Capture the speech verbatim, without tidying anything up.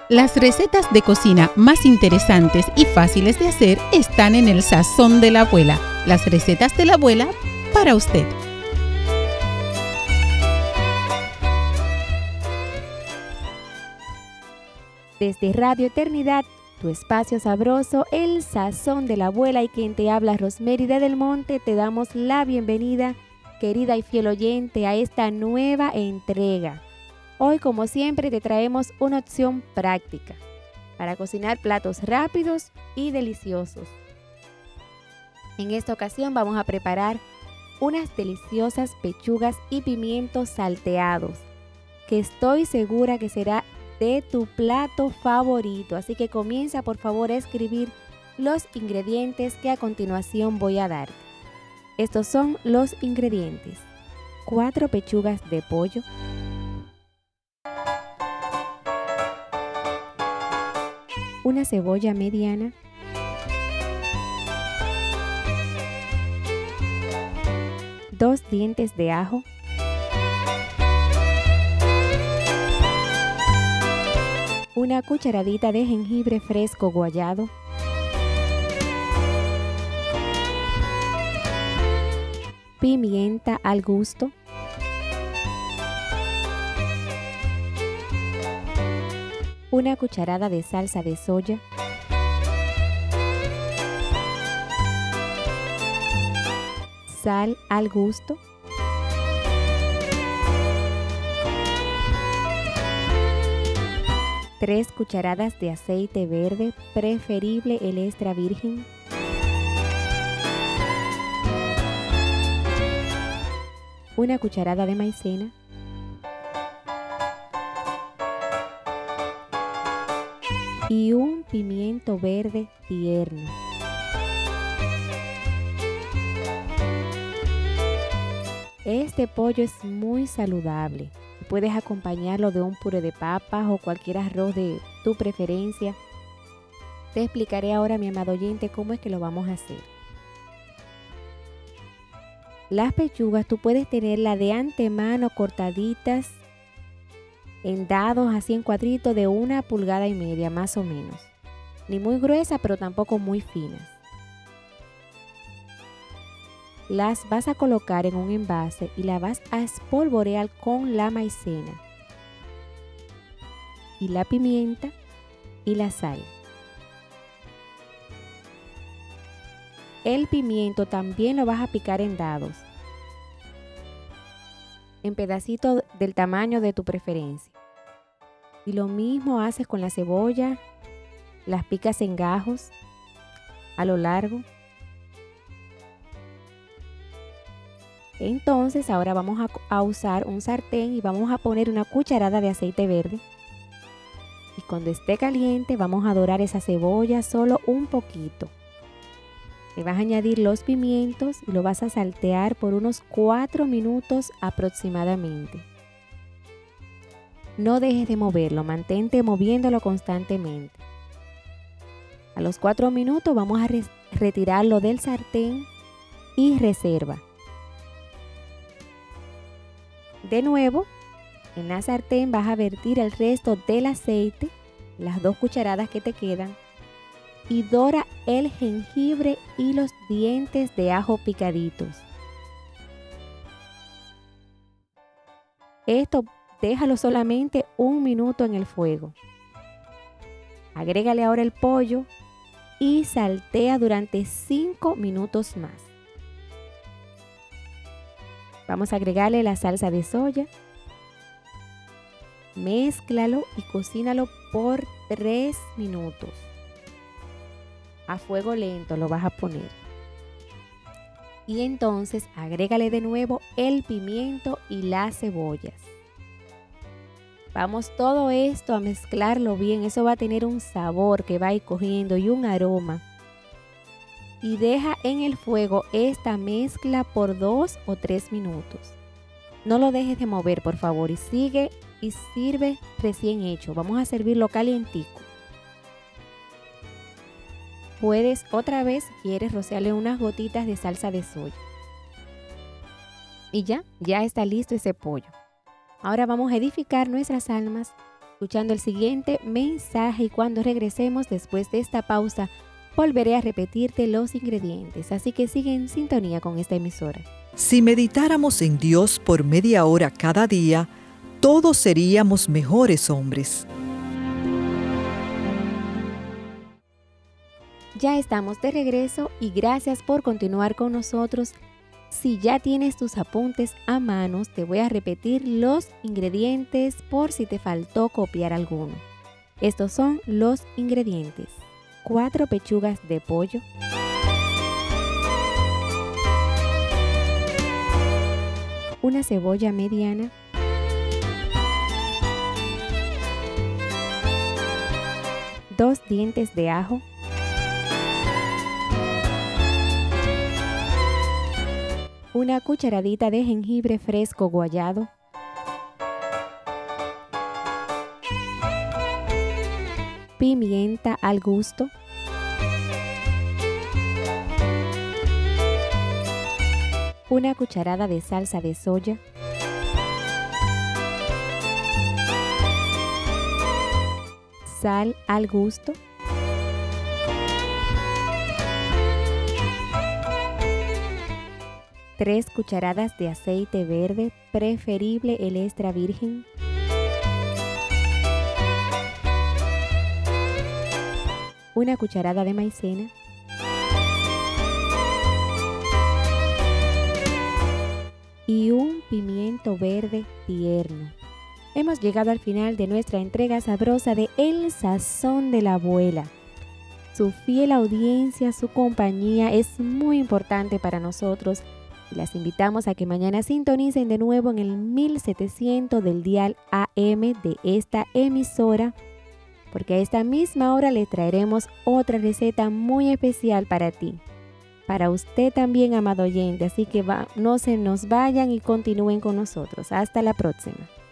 Las recetas de cocina más interesantes y fáciles de hacer están en el Sazón de la Abuela. Las recetas de la abuela para usted. Desde Radio Eternidad, tu espacio sabroso, el Sazón de la Abuela, y quien te habla, Rosmerida del Monte, te damos la bienvenida, querida y fiel oyente, a esta nueva entrega. Hoy, como siempre, te traemos una opción práctica para cocinar platos rápidos y deliciosos. En esta ocasión vamos a preparar unas deliciosas pechugas y pimientos salteados, que estoy segura que será de tu plato favorito. Así que comienza por favor a escribir los ingredientes que a continuación voy a dar. Estos son los ingredientes: cuatro pechugas de pollo, una cebolla mediana, dos dientes de ajo, una cucharadita de jengibre fresco guayado, pimienta al gusto, una cucharada de salsa de soya, sal al gusto, tres cucharadas de aceite verde, preferible el extra virgen, una cucharada de maicena, y un pimiento verde tierno. Este pollo es muy saludable. Puedes acompañarlo de un puré de papas o cualquier arroz de tu preferencia. Te explicaré ahora, mi amado oyente, cómo es que lo vamos a hacer. Las pechugas tú puedes tenerlas de antemano cortaditas en dados, así en cuadritos de una pulgada y media más o menos. Ni muy gruesa, pero tampoco muy finas. Las vas a colocar en un envase y la vas a espolvorear con la maicena y la pimienta y la sal. El pimiento también lo vas a picar en dados, en pedacitos del tamaño de tu preferencia. Y lo mismo haces con la cebolla, las picas en gajos a lo largo. Entonces ahora vamos a, a usar un sartén y vamos a poner una cucharada de aceite verde. Y cuando esté caliente vamos a dorar esa cebolla solo un poquito. Le vas a añadir los pimientos y lo vas a saltear por unos cuatro minutos aproximadamente. No dejes de moverlo, mantente moviéndolo constantemente. A los cuatro minutos vamos a re- retirarlo del sartén y reserva. De nuevo, en la sartén vas a vertir el resto del aceite, las dos cucharadas que te quedan, y dora el jengibre y los dientes de ajo picaditos. Esto déjalo solamente un minuto en el fuego. Agrégale ahora el pollo y saltea durante cinco minutos más. Vamos a agregarle la salsa de soya. Mézclalo y cocínalo por tres minutos. A fuego lento lo vas a poner. Y entonces agrégale de nuevo el pimiento y las cebollas. Vamos todo esto a mezclarlo bien. Eso va a tener un sabor que va a ir cogiendo y un aroma. Y deja en el fuego esta mezcla por dos o tres minutos. No lo dejes de mover, por favor, y sigue y sirve recién hecho. Vamos a servirlo calientico. Puedes otra vez, si quieres, rociarle unas gotitas de salsa de soya. Y ya, ya está listo ese pollo. Ahora vamos a edificar nuestras almas escuchando el siguiente mensaje y cuando regresemos después de esta pausa, volveré a repetirte los ingredientes, así que sigue en sintonía con esta emisora. Si meditáramos en Dios por media hora cada día, todos seríamos mejores hombres. Ya estamos de regreso y gracias por continuar con nosotros. Si ya tienes tus apuntes a manos, te voy a repetir los ingredientes por si te faltó copiar alguno. Estos son los ingredientes: cuatro pechugas de pollo, una cebolla mediana, dos dientes de ajo, una cucharadita de jengibre fresco guayado, pimienta al gusto, una cucharada de salsa de soya, sal al gusto, tres cucharadas de aceite verde, preferible el extra virgen, una cucharada de maicena, y un pimiento verde tierno. Hemos llegado al final de nuestra entrega sabrosa de El Sazón de la Abuela. Su fiel audiencia, su compañía es muy importante para nosotros y las invitamos a que mañana sintonicen de nuevo en el mil setecientos del dial A M de esta emisora, porque a esta misma hora le traeremos otra receta muy especial para ti. Para usted también, amado oyente, así que va, no se nos vayan y continúen con nosotros. Hasta la próxima.